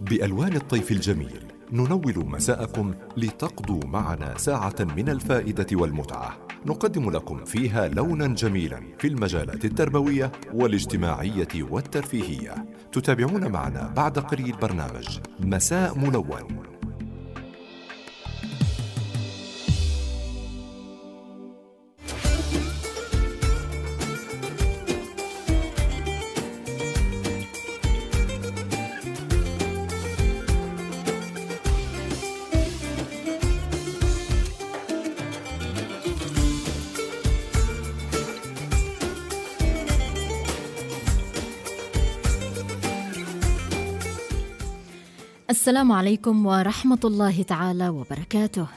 بألوان الطيف الجميل ننول مساءكم لتقضوا معنا ساعة من الفائدة والمتعة، نقدم لكم فيها لونا جميلا في المجالات التربوية والاجتماعية والترفيهية. تتابعون معنا بعد قليل برنامج مساء ملون. السلام عليكم ورحمة الله تعالى وبركاته.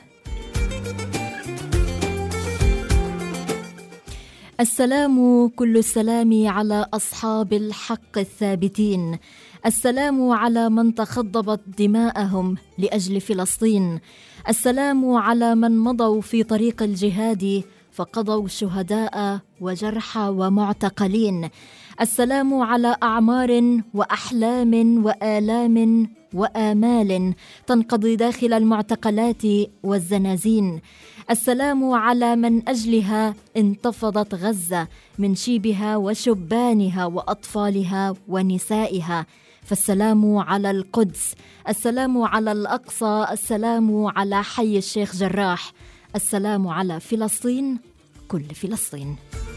السلام كل السلام على أصحاب الحق الثابتين، السلام على من تخضبت دماءهم لأجل فلسطين، السلام على من مضوا في طريق الجهاد فقضوا شهداء وجرحى ومعتقلين، السلام على أعمار وأحلام وآلام وآمال تنقضي داخل المعتقلات والزنازين، السلام على من أجلها انتفضت غزة من شيبها وشبانها وأطفالها ونسائها، فالسلام على القدس، السلام على الأقصى، السلام على حي الشيخ جراح، السلام على فلسطين، كل فلسطين.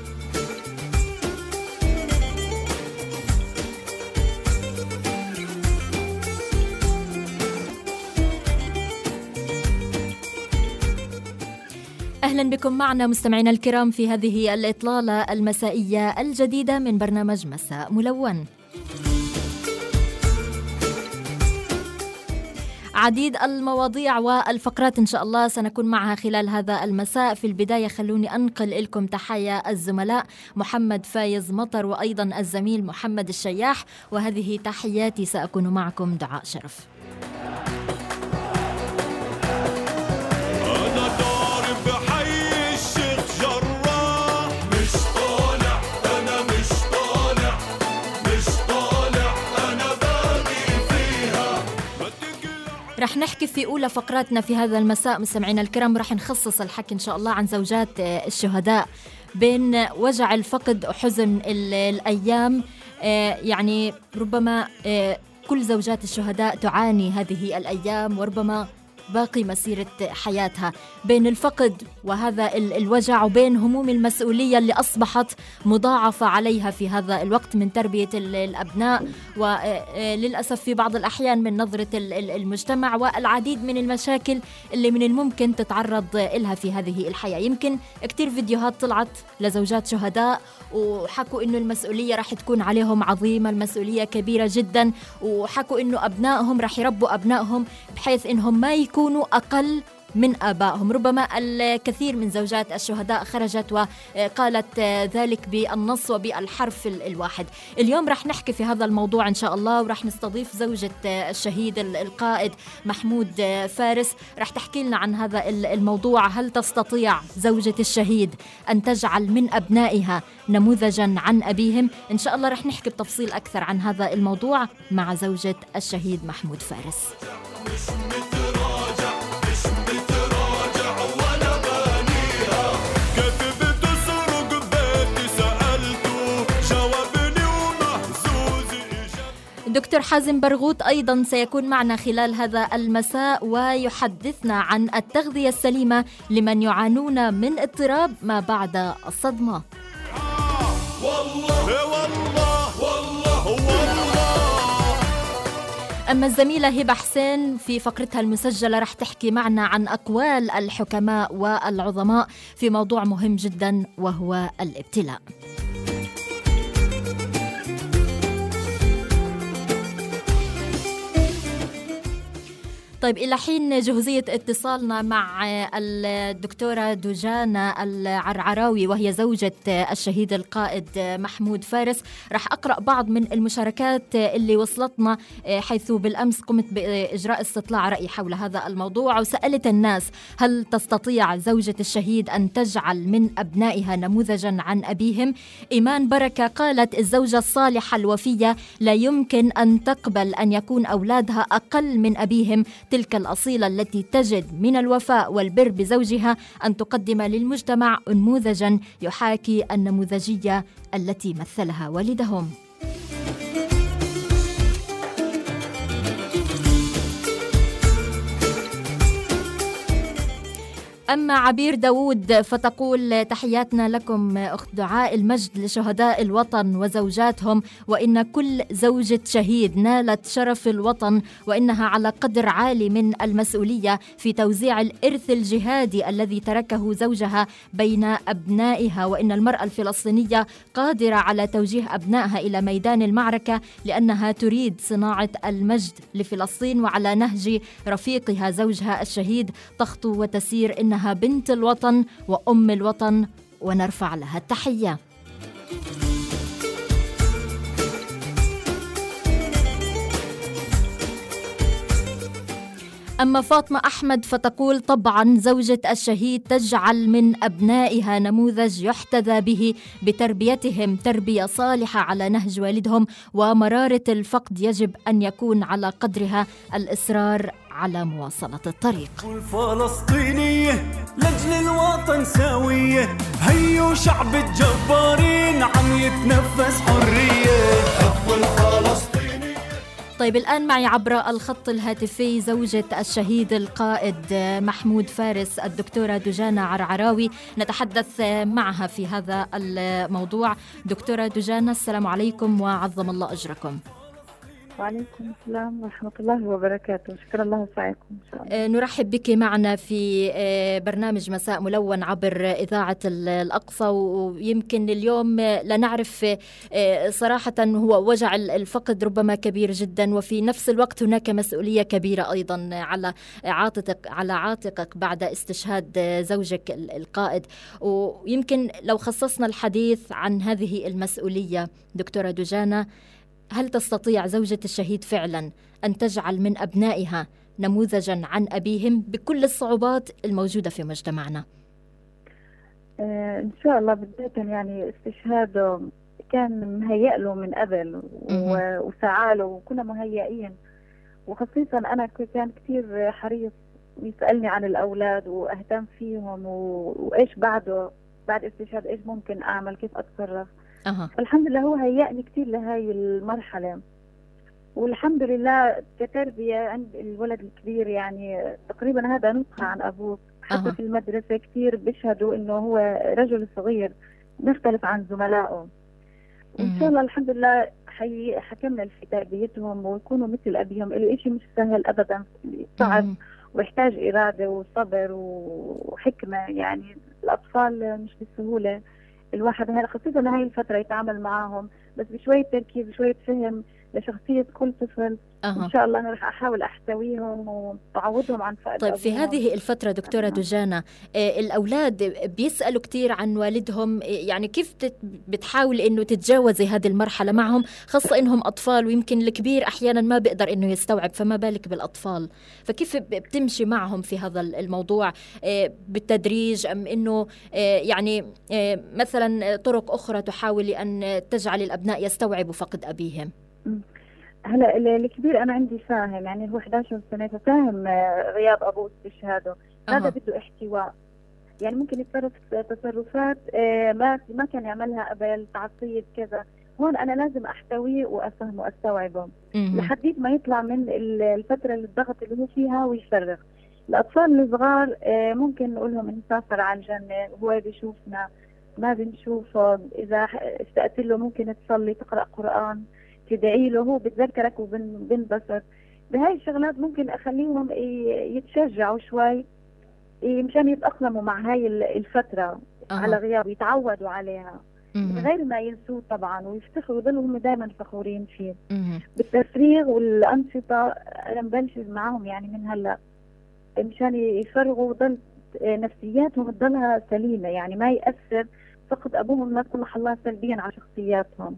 أهلا بكم معنا مستمعينا الكرام في هذه الإطلالة المسائية الجديدة من برنامج مساء ملون. عديد المواضيع والفقرات إن شاء الله سنكون معها خلال هذا المساء. في البداية خلوني أنقل لكم تحية الزملاء محمد فايز مطر وأيضا الزميل محمد الشياح، وهذه تحياتي، سأكون معكم دعاء شرف. رح نحكي في أولى فقراتنا في هذا المساء مستمعينا الكرام، رح نخصص الحكي إن شاء الله عن زوجات الشهداء. بين وجع الفقد وحزن الأيام، يعني ربما كل زوجات الشهداء تعاني هذه الأيام، وربما باقي مسيرة حياتها بين الفقد وهذا الوجع وبين هموم المسؤولية اللي أصبحت مضاعفة عليها في هذا الوقت من تربية الأبناء، وللأسف في بعض الأحيان من نظرة المجتمع، والعديد من المشاكل اللي من الممكن تتعرض لها في هذه الحياة. يمكن كتير فيديوهات طلعت لزوجات شهداء وحكوا إنه المسؤولية رح تكون عليهم عظيمة، المسؤولية كبيرة جدا، وحكوا إنه أبنائهم رح يربوا أبنائهم بحيث إنهم ما يكونوا أقل من آبائهم. ربما الكثير من زوجات الشهداء خرجت وقالت ذلك بالنص وبالحرف الواحد. اليوم رح نحكي في هذا الموضوع إن شاء الله، ورح نستضيف زوجة الشهيد القائد محمود فارس، رح تحكي لنا عن هذا الموضوع. هل تستطيع زوجة الشهيد أن تجعل من أبنائها نموذجا عن أبيهم؟ إن شاء الله رح نحكي بتفصيل أكثر عن هذا الموضوع مع زوجة الشهيد محمود فارس. دكتور حازم برغوت أيضا سيكون معنا خلال هذا المساء، ويحدثنا عن التغذية السليمة لمن يعانون من اضطراب ما بعد الصدمة. أما الزميلة هبة حسين في فقرتها المسجلة رح تحكي معنا عن أقوال الحكماء والعظماء في موضوع مهم جدا وهو الابتلاء. طيب إلى حين جهوزية اتصالنا مع الدكتورة دجانة العرعراوي وهي زوجة الشهيد القائد محمود فارس، رح أقرأ بعض من المشاركات اللي وصلتنا، حيث بالأمس قمت بإجراء استطلاع رأي حول هذا الموضوع وسألت الناس: هل تستطيع زوجة الشهيد أن تجعل من أبنائها نموذجا عن أبيهم؟ إيمان بركة قالت: الزوجة الصالحة الوفية لا يمكن أن تقبل أن يكون أولادها أقل من أبيهم، تلك الأصيلة التي تجد من الوفاء والبر بزوجها أن تقدم للمجتمع نموذجا يحاكي النموذجية التي مثلها والدهم. أما عبير داود فتقول: تحياتنا لكم أخت دعاء، المجد لشهداء الوطن وزوجاتهم، وإن كل زوجة شهيد نالت شرف الوطن، وإنها على قدر عالي من المسؤولية في توزيع الإرث الجهادي الذي تركه زوجها بين أبنائها، وإن المرأة الفلسطينية قادرة على توجيه أبنائها إلى ميدان المعركة لأنها تريد صناعة المجد لفلسطين، وعلى نهج رفيقها زوجها الشهيد تخطو وتسير، إنها بنت الوطن وأم الوطن ونرفع لها التحية. أما فاطمة أحمد فتقول: طبعا زوجة الشهيد تجعل من أبنائها نموذج يحتذى به بتربيتهم تربية صالحة على نهج والدهم، ومرارة الفقد يجب أن يكون على قدرها الإصرار على مواصلة الطريق. الفلسطينية لأجل الوطن سوية، هيو شعب الجبارين عم يتنفس حرية. طيب الآن معي عبر الخط الهاتفي زوجة الشهيد القائد محمود فارس الدكتورة دجانة عرعراوي، نتحدث معها في هذا الموضوع. دكتورة دجانة، السلام عليكم وعظم الله أجركم. وعليكم السلام ورحمة الله وبركاته، شكرا الله وسعيكم إن شاء الله. نرحب بك معنا في برنامج مساء ملون عبر إذاعة الأقصى، ويمكن اليوم لا نعرف صراحة، هو وجع الفقد ربما كبير جدا، وفي نفس الوقت هناك مسؤولية كبيرة أيضا على عاتقك بعد استشهاد زوجك القائد، ويمكن لو خصصنا الحديث عن هذه المسؤولية دكتورة دجانة، هل تستطيع زوجة الشهيد فعلا أن تجعل من أبنائها نموذجا عن أبيهم بكل الصعوبات الموجودة في مجتمعنا؟ إن شاء الله. بداية يعني استشهاده كان مهيأ له من قبل وسعى له وكنا مهيئين، وخصيصا أنا كان كثير حريص يسألني عن الأولاد وأهتم فيهم وإيش بعد استشهاد إيش ممكن أعمل، كيف أتصرف. الحمد لله هو هيأني كتير لهاي المرحلة، والحمد لله كتربية عند الولد الكبير يعني تقريبا هذا نسخة عن أبوه. حتى في المدرسة كتير بيشهدوا إنه هو رجل صغير مختلف عن زملائه، وإن شاء الله الحمد لله حكمنا في تربيتهم ويكونوا مثل أبيهم. الإشي مش سهل أبدا، صعب ويحتاج إرادة وصبر وحكمة، يعني الأطفال مش بسهولة الواحد خصيصا هاي الفترة يتعامل معهم، بس بشوية تركيز بشوية فهم لشخصية كل طفل. إن شاء الله أنا رح أحاول أحتويهم وأعوضهم عن فقد. طيب في هذه الفترة دكتورة دجانة، الأولاد بيسألوا كتير عن والدهم، يعني كيف بتحاول إنه تتجاوزي هذه المرحلة معهم، خاصة إنهم أطفال ويمكن الكبير أحيانا ما بيقدر إنه يستوعب، فما بالك بالأطفال، فكيف بتمشي معهم في هذا الموضوع بالتدريج، أم إنه يعني مثلا طرق أخرى تحاول أن تجعل الأبناء يستوعبوا فقد أبيهم؟ هلا الكبير انا عندي فاهم، يعني هو 11 سنه فاهم غياب ابوه استشهاده. هذا بده احتواء، يعني ممكن يتصرف تصرفات ما كان يعملها قبل، تعصيب كذا. هون انا لازم احتويه وافهمه واستوعبه لحد ما يطلع من الفتره الضغط اللي هو فيها ويفرغ. الاطفال الصغار ممكن نقول لهم نسافر على الجنه، هو بيشوفنا ما بنشوفه، اذا اشتقت له ممكن تصلي تقرا قران تدعي له، هو بتذكرك وبنبسط. بهاي الشغلات ممكن اخليهم يتشجعوا شوي مشان يتأقلموا مع هاي الفترة على غياب، يتعودوا عليها. من غير ما ينسوه طبعا، ويفتخروا يضلوا هم دائما فخورين فيه. مهم. بالتفريغ والأنشطة أنا مبلش معهم يعني من هلا، مشان يفرغوا وضل نفسياتهم تضلها سليمة، يعني ما يأثر فقد أبوهم لا سمح الله سلبيا على شخصياتهم.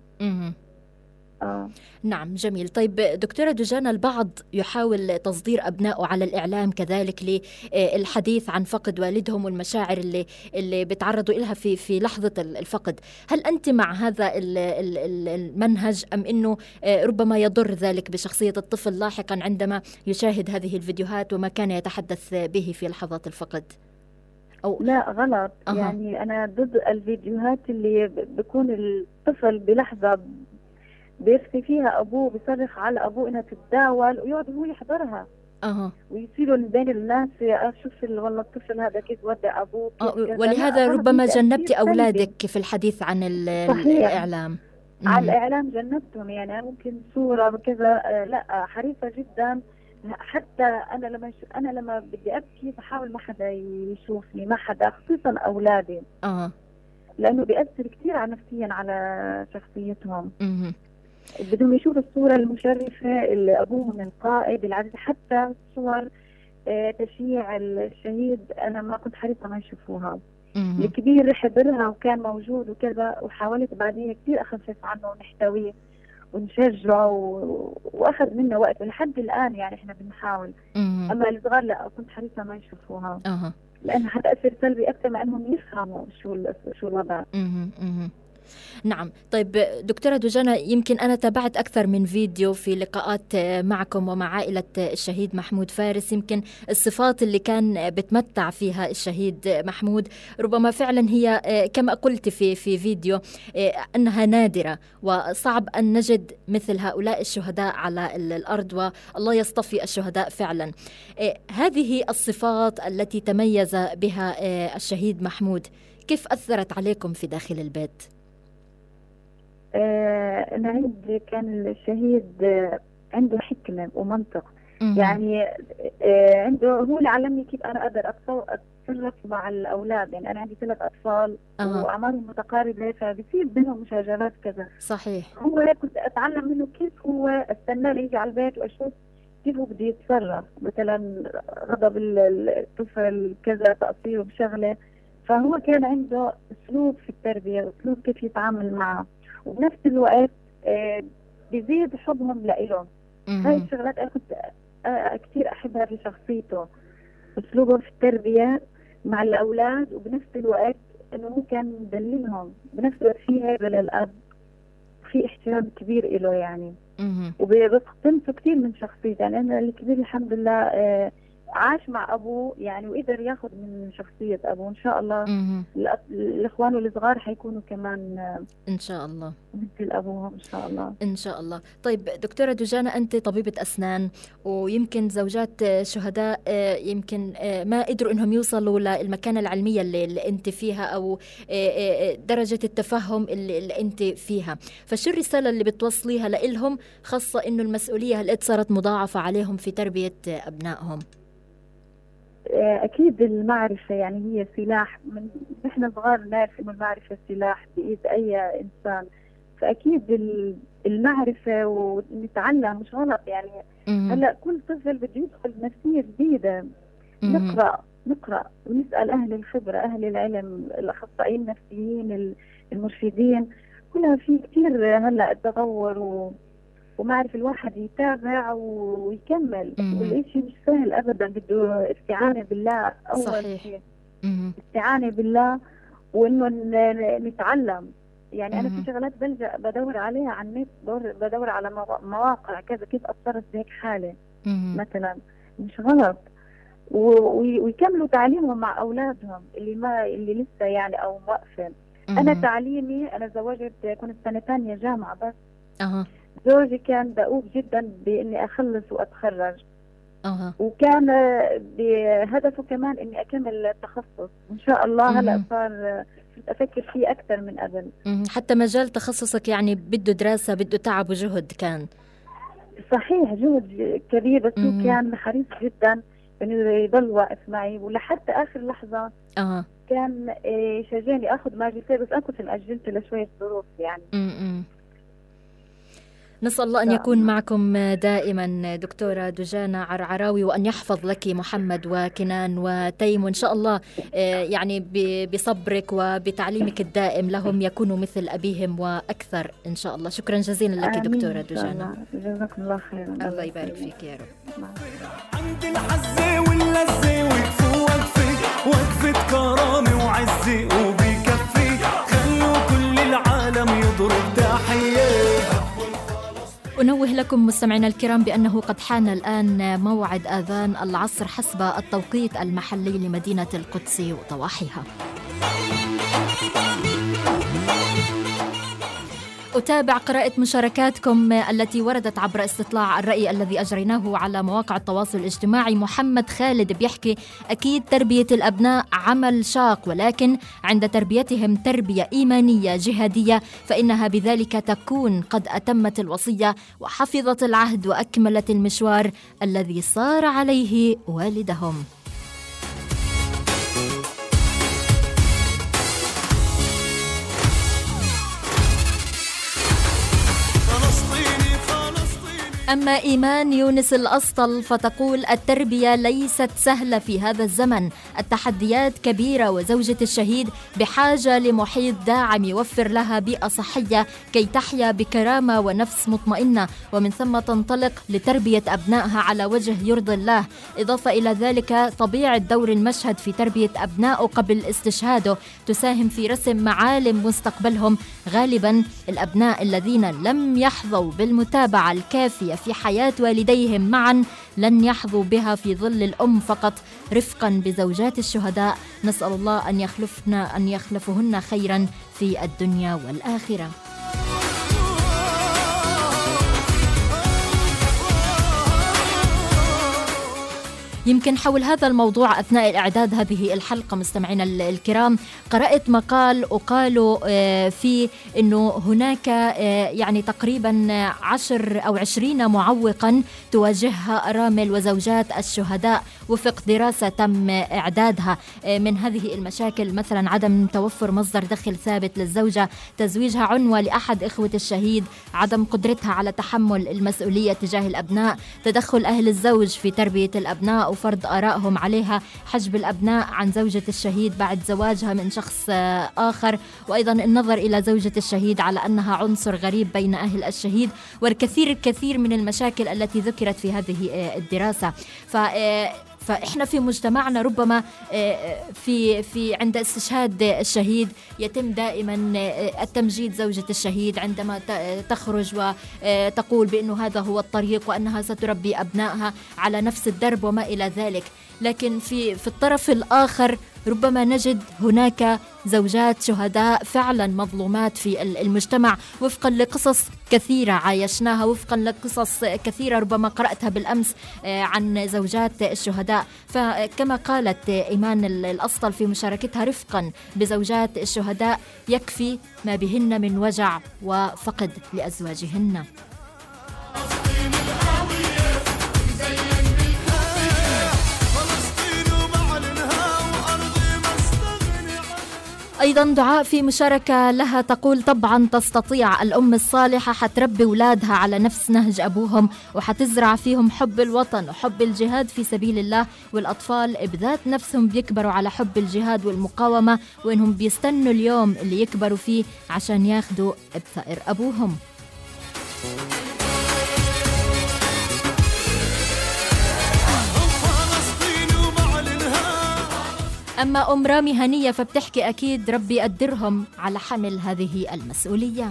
نعم، جميل. طيب دكتورة دجانة، البعض يحاول تصدير أبنائه على الإعلام كذلك للحديث عن فقد والدهم والمشاعر اللي بيتعرضوا لها في لحظة الفقد. هل أنت مع هذا المنهج، أم أنه ربما يضر ذلك بشخصية الطفل لاحقا عندما يشاهد هذه الفيديوهات وما كان يتحدث به في لحظات الفقد؟ لا غلط. يعني أنا ضد الفيديوهات اللي بيكون الطفل بلحظة بيرثي فيها أبوه، بيصرخ على أبوه إنها تتداول، ويقعد هو يحضرها ويصيروا من بين الناس شوف والله الطفل هذا كيف ودع أبوه. ولهذا ربما جنبت أولادك في الحديث عن الإعلام. على الإعلام جنبتهم، يعني ممكن صورة بكذا. لا، حريصة جدا. حتى أنا لما بدي أبكي بحاول ما حدا يشوفني، ما حدا، خصوصا أولادي. لأنه بيأثر كثير على نفسيا على شخصيتهم. بدهم يشوفوا الصورة المشرفة اللي أبوهم القائد العزيز. حتى صور تشييع الشهيد أنا ما كنت حريصة ما يشوفوها. الكبير حضرها وكان موجود وكذا، وحاولت بعدين كثير أخفف عنه ونحتويه ونشجعه، وأخذ منه وقت لحد الآن. يعني إحنا بنحاول. أما الصغار لا، كنت حريصة ما يشوفوها لأنها حتأثر سلبي أكثر ما أنهم يفهموا شو الوضع. نعم. طيب دكتورة دجانة، يمكن أنا تابعت أكثر من فيديو في لقاءات معكم ومع عائلة الشهيد محمود فارس. يمكن الصفات اللي كان بتمتع فيها الشهيد محمود ربما فعلا هي كما قلت في فيديو أنها نادرة، وصعب أن نجد مثل هؤلاء الشهداء على الأرض، والله يصطفي الشهداء فعلا. هذه الصفات التي تميز بها الشهيد محمود كيف أثرت عليكم في داخل البيت؟ أنا عندي كان الشهيد عنده حكمة ومنطق. يعني عنده، هو اللي علمني كيف أنا أقدر أتصرف مع الأولاد. يعني أنا عندي 3 أطفال وأعمارهم متقاربة، فبصير بينهم مشاجرات كذا. صحيح. هو كنت أتعلم منه كيف هو استنى يجي على البيت وأشوف كيف هو بده يتصرف، مثلا غضب الطفل كذا، تقصيره بشغلة. فهو كان عنده أسلوب في التربية، أسلوب كيف يتعامل معه، وبنفس الوقت بيزيد حبهم لإله. هاي الشغلات أنا كنت كثير أحبها في شخصيته، أسلوبه في التربية مع الأولاد، وبنفس الوقت إنه هو كان مدللهم، بنفس الوقت في هيبة للأب، في احترام كبير إله يعني. وبقتنصه كثير من شخصيته. يعني أنا الكبير الحمد لله عاش مع أبوه يعني، وقدر ياخذ من شخصية أبوه. إن شاء الله الإخوان والصغار حيكونوا كمان إن شاء الله مثل أبوهم إن شاء الله. إن شاء الله. طيب دكتورة دجانة، أنت طبيبة أسنان، ويمكن زوجات شهداء يمكن ما قدروا إنهم يوصلوا للمكانة العلمية اللي أنت فيها، أو درجة التفهم اللي أنت فيها. فشو الرسالة اللي بتوصليها لإلهم، خاصة إنه المسؤولية هلقد صارت مضاعفة عليهم في تربية أبنائهم؟ أكيد المعرفة يعني هي سلاح. من نحن صغار نعرف إنه المعرفة سلاح بإيد أي إنسان. فأكيد المعرفة ونتعلم مش غلط يعني. هلا كل طفل بده يدخل نفسية جديدة، نقرأ ونسأل أهل الخبرة، أهل العلم، الأخصائيين النفسيين، المرشدين. كلها في كثير هلا التطور ومعرف الواحد يتابع ويكمل. والإشي مش سهل أبدا، بده استعانة بالله أول شيء. استعانة بالله، وإنه نتعلم. يعني أنا في شغلات بلجأ بدور عليها على النت، بدور على مواقع كذا كيف أتصرف بهيك حالة مثلا. مش غلط. ويكملوا تعليمهم مع أولادهم اللي لسه يعني أو موقفين. أنا تعليمي، أنا زوجت كنت سنة ثانية جامعة بس. زوجي كان دؤوب جدا بإني أخلص وأتخرج. وكان بهدفه كمان إني أكمل التخصص. إن شاء الله هلأ صار أفكر فيه أكثر من قبل. حتى مجال تخصصك يعني بده دراسة، بده تعب وجهد كان. صحيح، جهد كبير، بس هو كان حريص جدا كان يضل واقف معي ولحتى آخر لحظة. كان شجعني أخذ ماجستير، بس أنا كنت مأجلت لشوية ظروف يعني. نسأل الله أن يكون معكم دائما دكتورة دجانة عرعراوي، وأن يحفظ لك محمد وكنان وتيم، وإن شاء الله يعني بصبرك وبتعليمك الدائم لهم يكونوا مثل أبيهم وأكثر إن شاء الله. شكرا جزيلا لك دكتورة دجانة. جزاكم الله خير. الله يبارك فيك يا رب. عند الحزة واللزة وقفة كرامة وعزة وبكفي، خلوا كل العالم يضرب تحية. أنوه لكم مستمعينا الكرام بأنه قد حان الآن موعد آذان العصر حسب التوقيت المحلي لمدينة القدس وضواحيها. أتابع قراءة مشاركاتكم التي وردت عبر استطلاع الرأي الذي أجريناه على مواقع التواصل الاجتماعي. محمد خالد بيحكي: أكيد تربية الأبناء عمل شاق، ولكن عند تربيتهم تربية إيمانية جهادية فإنها بذلك تكون قد أتمت الوصية وحفظت العهد وأكملت المشوار الذي صار عليه والدهم. أما إيمان يونس الأسطل فتقول: التربية ليست سهلة في هذا الزمن، التحديات كبيرة، وزوجة الشهيد بحاجة لمحيط داعم يوفر لها بيئة صحية كي تحيا بكرامة ونفس مطمئنة، ومن ثم تنطلق لتربية أبنائها على وجه يرضي الله. إضافة إلى ذلك طبيعة دور المشهد في تربية أبنائه قبل استشهاده تساهم في رسم معالم مستقبلهم. غالبا الأبناء الذين لم يحظوا بالمتابعة الكافية في حياة والديهم معا لن يحظوا بها في ظل الأم فقط، رفقا بزوجات الشهداء. نسأل الله أن يخلفهن خيرا في الدنيا والآخرة. يمكن حول هذا الموضوع أثناء الإعداد هذه الحلقة مستمعينا الكرام قرأت مقال وقالوا فيه أنه هناك يعني تقريبا 10 أو 20 معوقا تواجهها أرامل وزوجات الشهداء وفق دراسة تم إعدادها. من هذه المشاكل مثلا عدم توفر مصدر دخل ثابت للزوجة، تزويجها عنوة لأحد إخوة الشهيد، عدم قدرتها على تحمل المسؤولية تجاه الأبناء، تدخل أهل الزوج في تربية الأبناء وفرض آرائهم عليها، حجب الأبناء عن زوجة الشهيد بعد زواجها من شخص آخر، وأيضا النظر إلى زوجة الشهيد على أنها عنصر غريب بين أهل الشهيد، والكثير من المشاكل التي ذكرت في هذه الدراسة. فإحنا في مجتمعنا ربما في عند استشهاد الشهيد يتم دائما التمجيد زوجة الشهيد عندما تخرج وتقول بأنه هذا هو الطريق وأنها ستربي أبنائها على نفس الدرب وما إلى ذلك. لكن في الطرف الآخر ربما نجد هناك زوجات شهداء فعلا مظلومات في المجتمع وفقا لقصص كثيرة عايشناها، وفقا لقصص كثيرة ربما قرأتها بالأمس عن زوجات الشهداء. فكما قالت إيمان الأسطل في مشاركتها: رفقا بزوجات الشهداء يكفي ما بهن من وجع وفقد لأزواجهن. أيضا دعاء في مشاركة لها تقول: طبعا تستطيع، الأم الصالحة حتربي أولادها على نفس نهج أبوهم وحتزرع فيهم حب الوطن وحب الجهاد في سبيل الله، والأطفال بذات نفسهم بيكبروا على حب الجهاد والمقاومة، وإنهم بيستنوا اليوم اللي يكبروا فيه عشان ياخدوا بثأر أبوهم. أما أم رامي هنية فبتحكي: أكيد ربي يقدرهم على حمل هذه المسؤولية.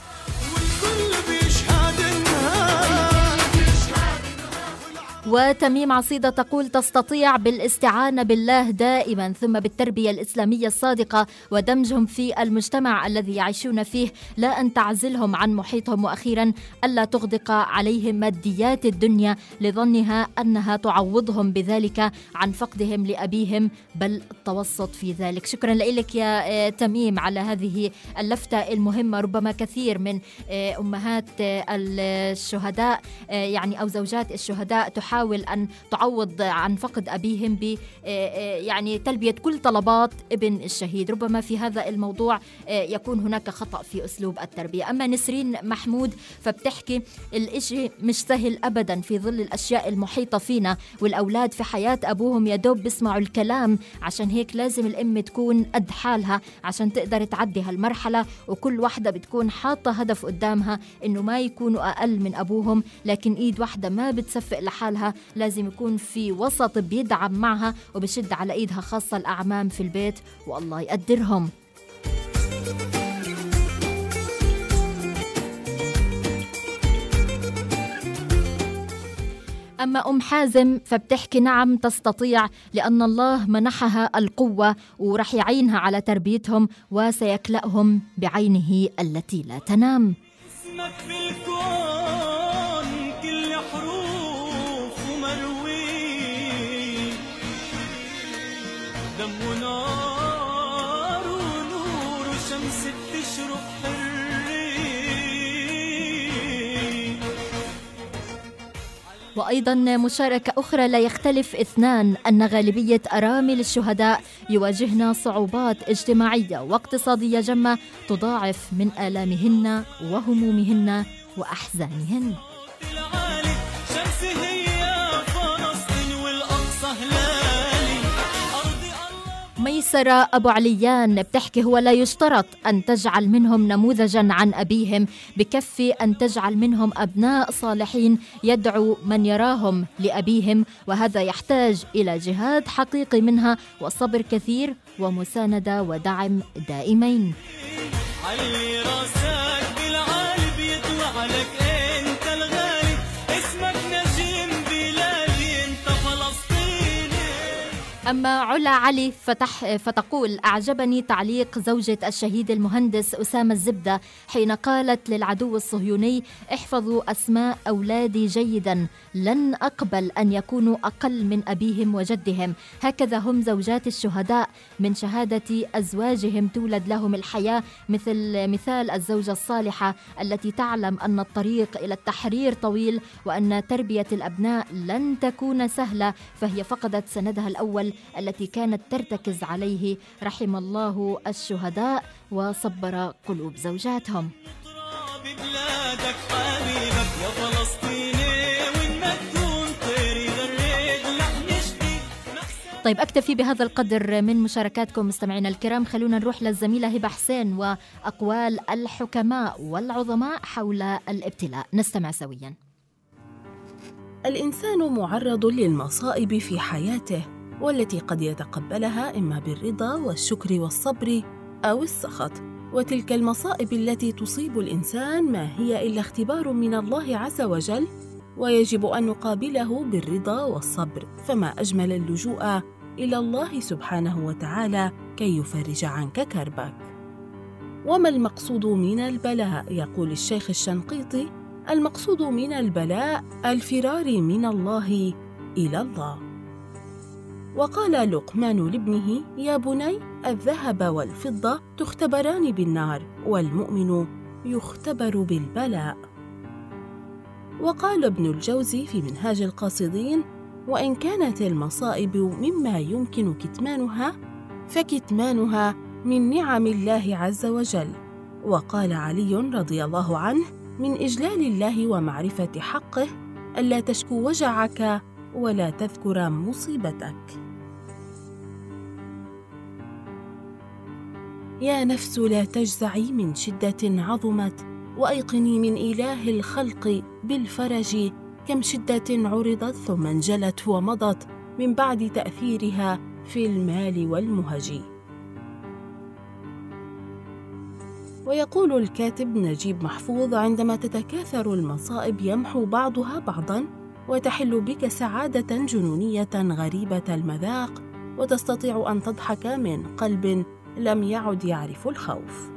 وتميم عصيدة تقول: تستطيع بالاستعانة بالله دائما، ثم بالتربية الإسلامية الصادقة ودمجهم في المجتمع الذي يعيشون فيه، لا أن تعزلهم عن محيطهم، وأخيرا ألا تغدق عليهم ماديات الدنيا لظنها أنها تعوضهم بذلك عن فقدهم لأبيهم، بل التوسط في ذلك. شكرا لك يا تميم على هذه اللفتة المهمة. ربما كثير من أمهات الشهداء يعني أو زوجات الشهداء تحاول تحاول أن تعوض عن فقد أبيهم يعني تلبية كل طلبات ابن الشهيد. ربما في هذا الموضوع يكون هناك خطأ في أسلوب التربية. أما نسرين محمود فبتحكي الإشي مش سهل أبدا في ظل الأشياء المحيطة فينا، والأولاد في حياة أبوهم يدوب بيسمعوا الكلام، عشان هيك لازم الأم تكون قد حالها عشان تقدر تعدي هالمرحلة، وكل واحدة بتكون حاطة هدف قدامها إنه ما يكونوا أقل من أبوهم، لكن إيد واحدة ما بتصفق لحالها، لازم يكون في وسط بيدعم معها وبشد على إيدها، خاصة الأعمام في البيت والله يقدرهم. أما أم حازم فبتحكي نعم تستطيع، لأن الله منحها القوة ورح يعينها على تربيتهم وسيكلأهم بعينه التي لا تنام. اسمك في الكون كل حروف ومروي، دم ونار ونور وشمس بتشرق حرية. وأيضا مشاركة أخرى لا يختلف اثنان أن غالبية أرامل الشهداء يواجهن صعوبات اجتماعية واقتصادية جمة تضاعف من آلامهن وهمومهن وأحزانهن. ميسرة أبو عليان بتحكي هو لا يشترط أن تجعل منهم نموذجاً عن أبيهم، بكفي أن تجعل منهم أبناء صالحين يدعو من يراهم لأبيهم، وهذا يحتاج إلى جهاد حقيقي منها وصبر كثير ومساندة ودعم دائمين. أما علا علي فتقول أعجبني تعليق زوجة الشهيد المهندس أسامة الزبدة حين قالت للعدو الصهيوني احفظوا أسماء أولادي جيدا، لن أقبل أن يكونوا أقل من أبيهم وجدهم، هكذا هم زوجات الشهداء، من شهادة أزواجهم تولد لهم الحياة، مثال الزوجة الصالحة التي تعلم أن الطريق إلى التحرير طويل وأن تربية الأبناء لن تكون سهلة، فهي فقدت سندها الأول التي كانت ترتكز عليه. رحم الله الشهداء وصبر قلوب زوجاتهم. طيب أكتفي بهذا القدر من مشاركاتكم مستمعينا الكرام، خلونا نروح للزميلة هبة حسين وأقوال الحكماء والعظماء حول الابتلاء، نستمع سويا. الإنسان معرض للمصائب في حياته، والتي قد يتقبلها إما بالرضا والشكر والصبر أو السخط، وتلك المصائب التي تصيب الإنسان ما هي إلا اختبار من الله عز وجل، ويجب أن نقابله بالرضا والصبر، فما أجمل اللجوء إلى الله سبحانه وتعالى كي يفرج عنك كربك. وما المقصود من البلاء؟ يقول الشيخ الشنقيطي: المقصود من البلاء الفرار من الله إلى الله. وقال لقمان لابنه: يا بني، الذهب والفضة تختبران بالنار، والمؤمن يختبر بالبلاء. وقال ابن الجوزي في منهاج القاصدين: وإن كانت المصائب مما يمكن كتمانها، فكتمانها من نعم الله عز وجل. وقال علي رضي الله عنه: من إجلال الله ومعرفة حقه ألا تشكو وجعك ولا تذكر مصيبتك. يا نفس لا تجزعي من شدة عظمت، وأيقني من إله الخلق بالفرج، كم شدة عرضت ثم انجلت ومضت من بعد تأثيرها في المال والمهج. ويقول الكاتب نجيب محفوظ: عندما تتكاثر المصائب يمحو بعضها بعضاً، وتحل بك سعادة جنونية غريبة المذاق، وتستطيع أن تضحك من قلب لم يعد يعرف الخوف.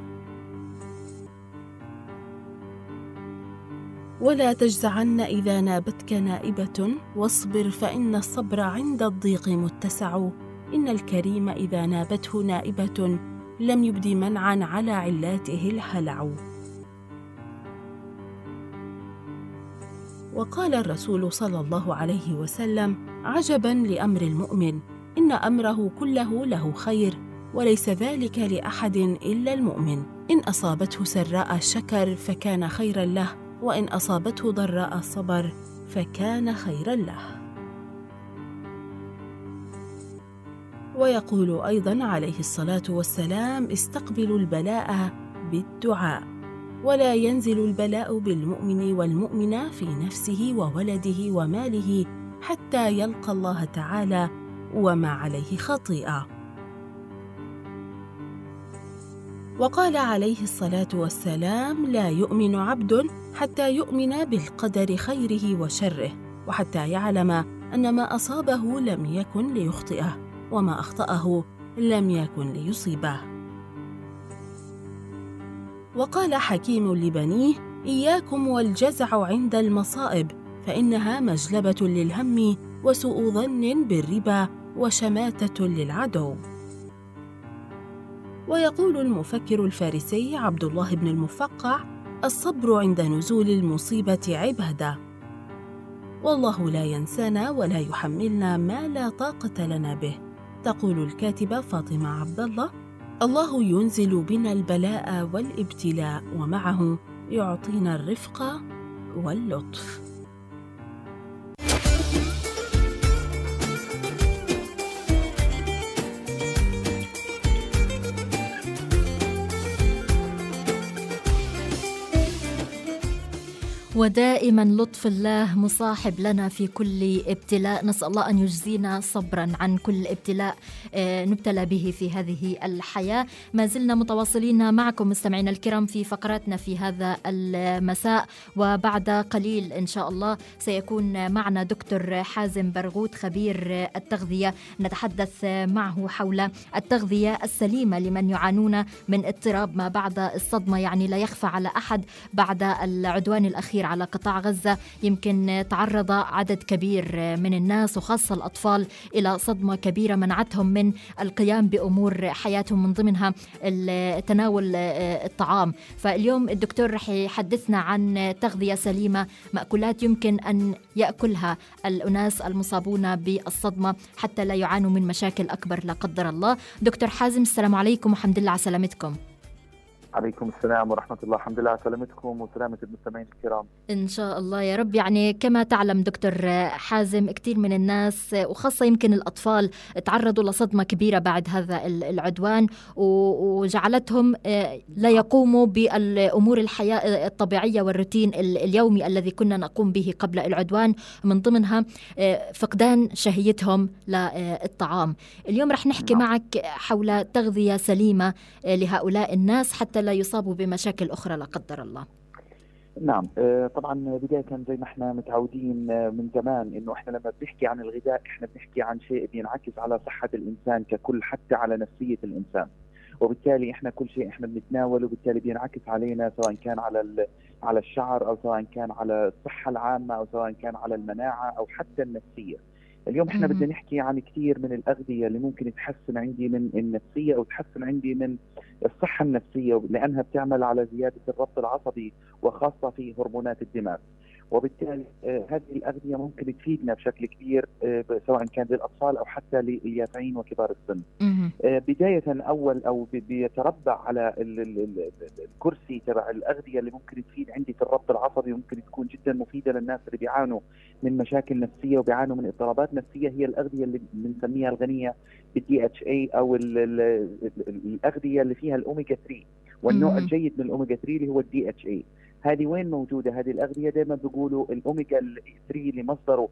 ولا تجزعن إذا نابتك نائبة، واصبر فإن الصبر عند الضيق متسع، إن الكريم إذا نابته نائبة لم يبد منعا على علاته الهلع. وقال الرسول صلى الله عليه وسلم: عجبا لأمر المؤمن، إن أمره كله له خير، وليس ذلك لأحد إلا المؤمن. إن أصابته سراء شكر فكان خيرا له، وإن أصابته ضراء صبر فكان خيرا له. ويقول أيضا عليه الصلاة والسلام: استقبلوا البلاء بالدعاء، ولا ينزل البلاء بالمؤمن والمؤمنة في نفسه وولده وماله حتى يلقى الله تعالى وما عليه خطيئة. وقال عليه الصلاة والسلام: لا يؤمن عبد حتى يؤمن بالقدر خيره وشره، وحتى يعلم أن ما أصابه لم يكن ليخطئه، وما أخطأه لم يكن ليصيبه. وقال حكيم لبنيه: إياكم والجزع عند المصائب، فإنها مجلبة للهم وسوء ظن بالربا وشماتة للعدو. ويقول المفكر الفارسي عبد الله بن المفقع: الصبر عند نزول المصيبة عبادة، والله لا ينسانا ولا يحملنا ما لا طاقة لنا به. تقول الكاتبة فاطمة عبد الله: الله ينزل بنا البلاء والابتلاء، ومعه يعطينا الرفق واللطف. ودائما لطف الله مصاحب لنا في كل ابتلاء. نسأل الله أن يجزينا صبرا عن كل ابتلاء نبتلى به في هذه الحياة. ما زلنا متواصلين معكم مستمعينا الكرام في فقراتنا في هذا المساء، وبعد قليل إن شاء الله سيكون معنا دكتور حازم برغوت خبير التغذية، نتحدث معه حول التغذية السليمة لمن يعانون من اضطراب ما بعد الصدمة. يعني لا يخفى على أحد بعد العدوان الأخير على قطاع غزة يمكن تعرض عدد كبير من الناس وخاصة الأطفال إلى صدمة كبيرة منعتهم من القيام بأمور حياتهم، من ضمنها تناول الطعام. فاليوم الدكتور رح يحدثنا عن تغذية سليمة، مأكولات يمكن أن يأكلها الأناس المصابون بالصدمة حتى لا يعانوا من مشاكل أكبر لا قدر الله. دكتور حازم، السلام عليكم وحمد لله على سلامتكم. عليكم السلام ورحمة الله، الحمد لله على سلامتكم وسلامة المستمعين الكرام إن شاء الله يا رب. يعني كما تعلم دكتور حازم، كثير من الناس وخاصة يمكن الأطفال تعرضوا لصدمة كبيرة بعد هذا العدوان، وجعلتهم لا يقوموا بالأمور الحياة الطبيعية والروتين اليومي الذي كنا نقوم به قبل العدوان، من ضمنها فقدان شهيتهم للطعام. اليوم رح نحكي معك حول تغذية سليمة لهؤلاء الناس حتى لا يصابوا بمشاكل أخرى لا قدر الله. نعم، طبعا بداية زي ما احنا متعودين من زمان انه احنا لما بنحكي عن الغذاء احنا بنحكي عن شيء بينعكس على صحة الانسان ككل، حتى على نفسية الانسان، وبالتالي احنا كل شيء احنا بنتناوله بالتالي بينعكس علينا، سواء كان على الشعر او سواء كان على الصحة العامة او سواء كان على المناعة او حتى النفسية. اليوم احنا بدنا نحكي عن كثير من الأغذية اللي ممكن تحسن عندي من النفسية أو تحسن عندي من الصحة النفسية، لأنها بتعمل على زيادة الربط العصبي وخاصة في هرمونات الدماغ. وبالتالي هذه الأغذية ممكن تفيدنا بشكل كبير سواء كان للأطفال أو حتى لليافعين وكبار السن. بداية أول أو بيتربع على الكرسي تبع الأغذية اللي ممكن تفيد عندي في الربط العصبي وممكن تكون جدا مفيدة للناس اللي بيعانوا من مشاكل نفسية وبيعانوا من اضطرابات نفسية، هي الأغذية اللي بنسميها الغنية بالDHA أو الأغذية اللي فيها الأوميجا 3، والنوع الجيد من الأوميجا 3 اللي هو الDHA. هذه وين موجودة هذه الأغذية؟ دائما بيقولوا الأوميجا 3 اللي مصدره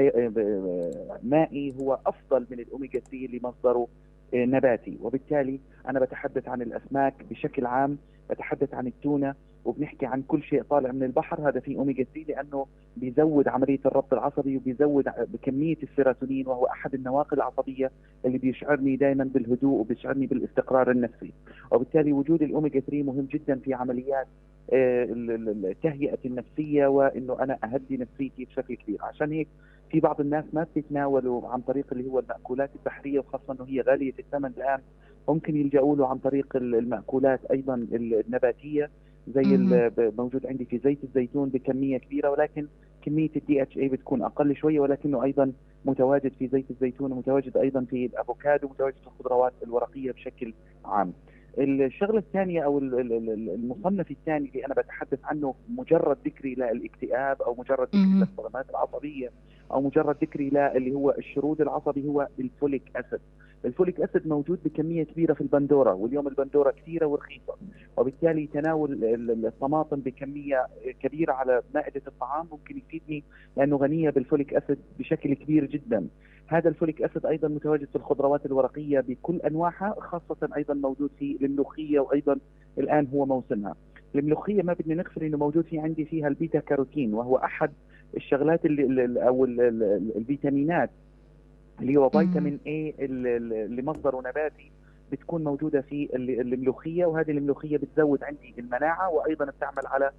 مائي هو أفضل من الأوميجا 3 اللي مصدره نباتي. وبالتالي أنا بتحدث عن الأسماك بشكل عام، بتحدث عن التونة، وبنحكي عن كل شيء طالع من البحر هذا فيه أوميجا 3، لأنه بيزود عملية الربط العصبي وبيزود بكمية السيروتونين، وهو أحد النواقل العصبية اللي بيشعرني دائما بالهدوء وبيشعرني بالاستقرار النفسي. وبالتالي وجود الأوميجا 3 مهم جدا في عمليات التهيئة النفسية، وإنه أنا أهدي نفسيتي بشكل كبير. عشان هيك في بعض الناس ما بتتناولوا عن طريق اللي هو المأكولات البحرية، وخاصة إنه هي غالية الثمن الآن، ممكن يلجأوا له عن طريق المأكولات أيضا النباتية زي موجود عندي في زيت الزيتون بكمية كبيرة، ولكن كميه الدي اتش اي بتكون اقل شويه، ولكنه ايضا متواجد في زيت الزيتون ومتواجد ايضا في الافوكادو ومتواجد في الخضروات الورقيه بشكل عام. الشغله الثانيه او المصنف الثاني اللي انا بتحدث عنه مجرد ذكري للاكتئاب او مجرد ذكري للصدمات العصبيه او مجرد ذكري اللي هو الشرود العصبي هو الفوليك اسيد. الفوليك اسيد موجود بكميه كبيره في البندوره، واليوم البندوره كثيره ورخيصه، وبالتالي تناول الطماطم بكميه كبيره على مائده الطعام ممكن يفيدني لانه غنيه بالفوليك اسيد بشكل كبير جدا. هذا الفوليك اسيد ايضا متواجد في الخضروات الورقيه بكل انواعها، خاصه ايضا موجود في الملوخيه، وايضا الان هو موسمها. الملوخيه ما بدنا نغفل انه موجود عندي فيها البيتا كاروتين، وهو احد الشغلات او الفيتامينات اللي هو فيتامين اي اللي مصدره نباتي، بتكون موجوده في الملوخيه، وهذه الملوخيه بتزود عندي المناعه، وايضا بتعمل على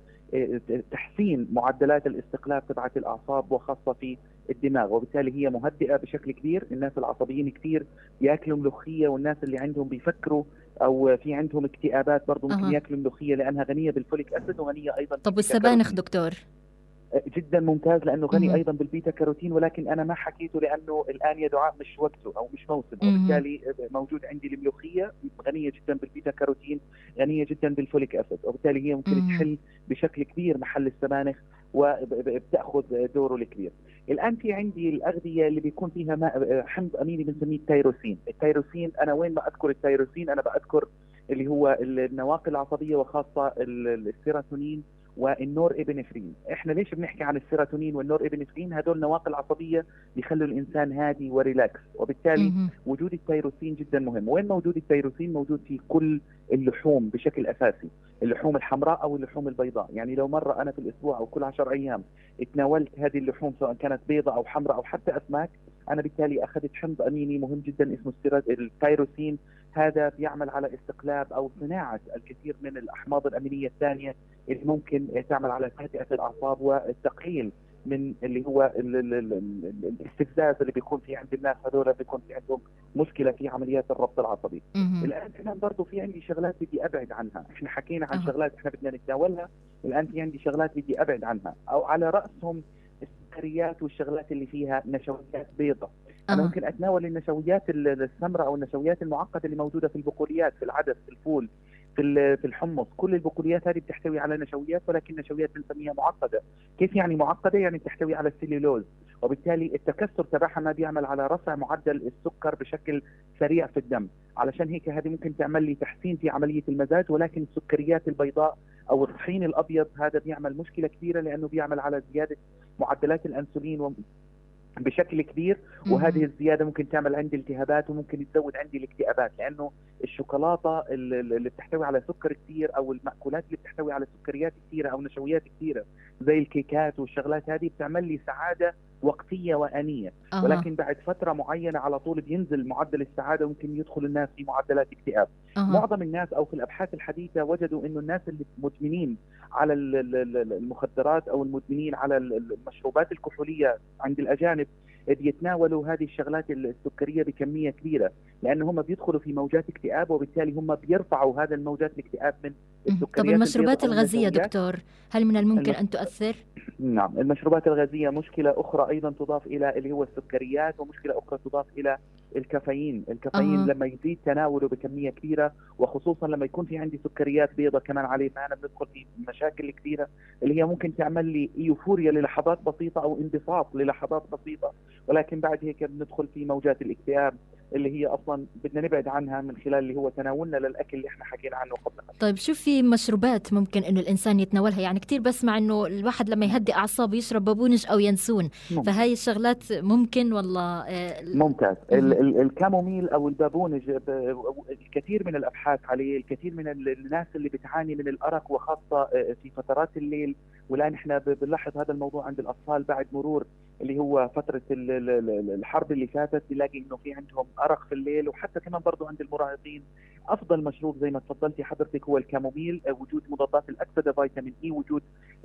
تحسين معدلات الاستقلاب تبعت الاعصاب وخاصه في الدماغ، وبالتالي هي مهدئه بشكل كبير. الناس العصبيين كثير ياكلوا ملوخيه، والناس اللي عندهم بيفكروا او في عندهم اكتئابات برضه ممكن ياكلوا ملوخيه لانها غنيه بالفوليك اسيد وغنيه ايضا. طب والسبانخ دكتور؟ جدا ممتاز لانه غني ايضا بالبيتا كاروتين، ولكن انا ما حكيته لانه الان يا دعاء مش وقته او مش موسم، وبالتالي موجود عندي الملوخيه غنيه جدا بالبيتا كاروتين، غنيه جدا بالفوليك اسيد، وبالتالي هي ممكن تحل بشكل كبير محل السبانخ وبتاخذ دوره الكبير. الان في عندي الاغذيه اللي بيكون فيها حمض اميني بنسميه التيروسين. التيروسين انا وين ما اذكر التيروسين انا بذكر اللي هو النواقل العصبيه، وخاصه السيروتونين والنور ابنفرين. احنا ليش بنحكي عن السيروتونين والنور ابنفرين؟ هدول نواقل عصبيه بيخلوا الانسان هادي وريلاكس، وبالتالي وجود التيروسين جدا مهم. وين موجود التيروسين؟ موجود في كل اللحوم بشكل اساسي، اللحوم الحمراء او اللحوم البيضاء. يعني لو مره انا في الاسبوع او كل 10 ايام اتناولت هذه اللحوم سواء كانت بيضاء او حمراء او حتى اسماك، انا بالتالي اخذت حمض اميني مهم جدا اسمه التيروسين. هذا بيعمل على استقلاب او صناعه الكثير من الاحماض الامينيه الثانيه اللي ممكن تعمل على تهدئه الاعصاب والتقليل من اللي هو الاستفزاز اللي بيكون في عند الناس. هذول بيكون في عندهم مشكله في عمليات الربط العصبي. الان كمان برضه في عندي شغلات بدي ابعد عنها. احنا حكينا عن شغلات احنا بدنا نتناولها، الان في عندي شغلات بدي ابعد عنها، او على راسهم السكريات والشغلات اللي فيها نشويات بيضاء. أنا ممكن أتناول النشويات السمراء أو النشويات المعقدة اللي موجودة في البقوليات، في العدس، في الفول، في الحمص. كل البقوليات هذه بتحتوي على نشويات، ولكن نشويات بنسميها معقدة. كيف يعني معقدة؟ يعني بتحتوي على السليلوز، وبالتالي التكسر تبعها ما بيعمل على رفع معدل السكر بشكل سريع في الدم. علشان هيك هذه ممكن تعمل لي تحسين في عملية المزاج، ولكن السكريات البيضاء أو الطحين الأبيض هذا بيعمل مشكلة كبيرة، لأنه بيعمل على زيادة معدلات الأنسولين بشكل كبير، وهذه الزياده ممكن تعمل عندي التهابات وممكن تزود عندي الاكتئابات، لانه الشوكولاته اللي بتحتوي على سكر كثير او المأكولات اللي بتحتوي على سكريات كثيره او نشويات كثيره زي الكيكات والشغلات هذه بتعمل لي سعاده وقتيه وانيه، ولكن بعد فتره معينه على طول بينزل معدل السعاده وممكن يدخل الناس في معدلات اكتئاب. معظم الناس او في الابحاث الحديثه وجدوا انه الناس اللي مدمنين على المخدرات او المدمنين على المشروبات الكحوليه عند الاجانب بيتناولوا هذه الشغلات السكريه بكميه كبيره، لانه هم بيدخلوا في موجات اكتئاب، وبالتالي هم بيرفعوا هذا الموجات الاكتئاب من السكريات. طب المشروبات الغازيه دكتور، هل من الممكن ان تؤثر؟ نعم، المشروبات الغازيه مشكله اخرى ايضا تضاف الى اللي هو السكريات، ومشكله اخرى تضاف الى الكافيين. الكافيين لما يزيد تناوله بكميه كبيره، وخصوصا لما يكون في عندي سكريات بيضاء كمان عليه، فانا بندخل في مشاكل كثيره اللي هي ممكن تعمل لي ايوفوريا للحظات بسيطه او انبساط للحظات بسيطه، ولكن بعد هيك بندخل في موجات الاكتئاب اللي هي اصلا بدنا نبعد عنها من خلال اللي هو تناولنا للاكل اللي احنا حكينا عنه قبل. طيب شو في مشروبات ممكن انه الانسان يتناولها؟ يعني كثير بسمع انه الواحد لما يهدي اعصابه يشرب بابونج او ينسون، فهاي الشغلات ممكن والله؟ ممتاز. الكاموميل او البابونج الكثير من الابحاث عليه، الكثير من الناس اللي بتعاني من الارق وخاصه في فترات الليل، والان احنا بنلاحظ هذا الموضوع عند الاطفال بعد مرور اللي هو فترة الحرب اللي فاتت، بنلاقي انه في عندهم أرق في الليل، وحتى كمان برضو عند المراهقين. أفضل مشروب زي ما تفضلتي حضرتك هو الكاموميل، وجود مضادات الأكسدة، فيتامين إي، وجود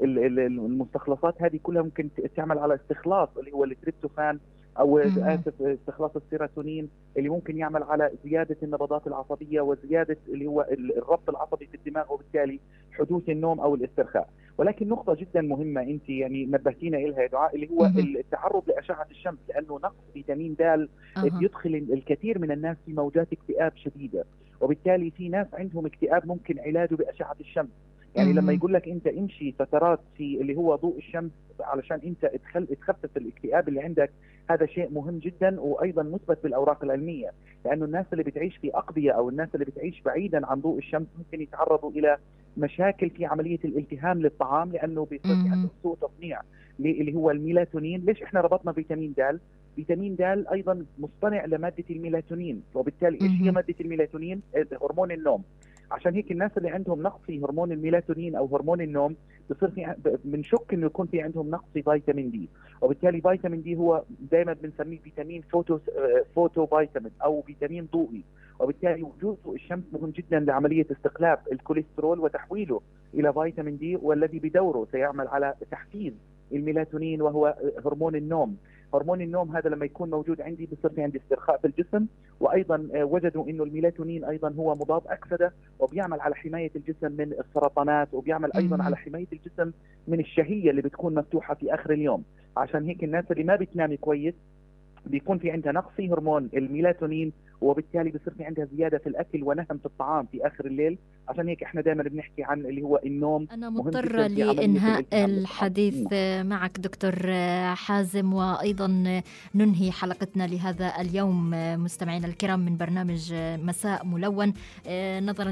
المستخلصات هذه كلها ممكن تعمل على استخلاص اللي هو التريبتوفان أو استخلاص السيروتونين، اللي ممكن يعمل على زيادة النبضات العصبية وزيادة اللي هو الربط العصبي في الدماغ، وبالتالي حدوث النوم او الاسترخاء. ولكن نقطة جدا مهمة أنت يعني نبهتينا إلها يا دعاء، اللي هو التعرض لأشعة الشمس، لأنه نقص فيتامين د بيدخل الكثير من الناس في موجات اكتئاب شديدة، وبالتالي في ناس عندهم اكتئاب ممكن علاجه بأشعة الشمس. يعني لما يقول لك أنت امشي فترات في اللي هو ضوء الشمس علشان أنت تخفف الاكتئاب اللي عندك، هذا شيء مهم جدا وأيضا مثبت بالأوراق العلمية، لأنه الناس اللي بتعيش في أقضية أو الناس اللي بتعيش بعيدا عن ضوء الشمس ممكن يتعرضوا إلى مشاكل في عملية الالتهام للطعام، لأنه بيصير في عنده سوء تصنيع اللي هو الميلاتونين. ليش إحنا ربطنا فيتامين د؟ فيتامين د أيضا مصطنع لمادة الميلاتونين، وبالتالي إيش هي مادة الميلاتونين؟ هرمون النوم. عشان هيك الناس اللي عندهم نقص في هرمون الميلاتونين أو هرمون النوم بصير في بنشك إنه يكون في عندهم نقص في فيتامين دي، وبالتالي فيتامين دي هو دائما بنسميه فيتامين فوتو فيتامين أو فيتامين ضوئي، وبالتالي وجود ضوء الشمس مهم جدا لعملية استقلاب الكوليسترول وتحويله إلى فيتامين دي، والذي بدوره سيعمل على تحفيز الميلاتونين وهو هرمون النوم. هرمون النوم هذا لما يكون موجود عندي بصير في عندي استرخاء في الجسم، وأيضا وجدوا إنه الميلاتونين أيضا هو مضاد أكسدة وبيعمل على حماية الجسم من السرطانات، وبيعمل أيضا على حماية الجسم من الشهية اللي بتكون مفتوحة في آخر اليوم. عشان هيك الناس اللي ما بتنام كويس بيكون في عندها نقص في هرمون الميلاتونين، وبالتالي بيصير في عندها زياده في الاكل ونهم في الطعام في اخر الليل. عشان هيك احنا دائما بنحكي عن اللي هو النوم. انا مضطره لانهاء الحديث معك دكتور حازم، وايضا ننهي حلقتنا لهذا اليوم مستمعينا الكرام من برنامج مساء ملون، نظرا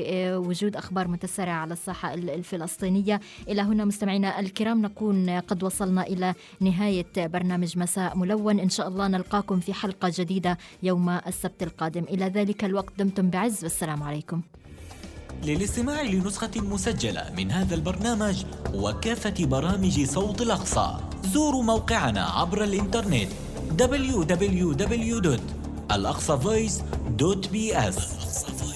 لوجود اخبار متسارعه على الساحه الفلسطينيه. الى هنا مستمعينا الكرام نكون قد وصلنا الى نهايه برنامج مساء ملون. ان شاء الله نلقاكم في حلقه جديده يوم السبت القادم. إلى ذلك الوقت دمتم بعز، والسلام عليكم. للاستماع لنسخة مسجلة من هذا البرنامج وكافة برامج صوت الأقصى زوروا موقعنا عبر الإنترنت www.alaqsavoice.bs.